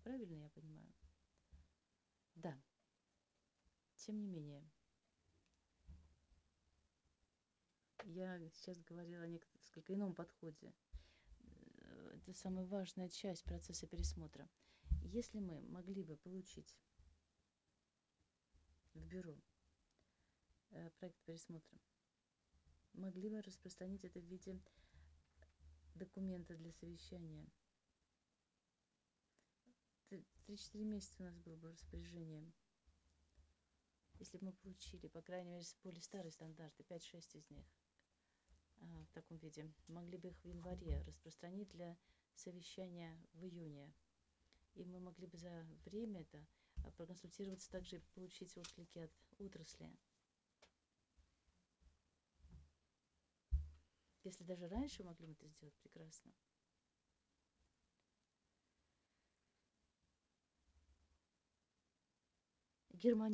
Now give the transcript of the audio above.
Правильно я понимаю? Да. Тем не менее, я сейчас говорила о несколько ином подходе. Это самая важная часть процесса пересмотра. Если мы могли бы получить в бюро проект пересмотра, могли бы распространить это в виде документа для совещания. 3-4 месяца у нас было бы распоряжение. Если бы мы получили, по крайней мере, более старые стандарты, 5-6 из них, в таком виде, могли бы их в январе распространить для совещания в июне. И мы могли бы за время это проконсультироваться также и получить отклики от отрасли. Если даже раньше могли мы это сделать, прекрасно. Германия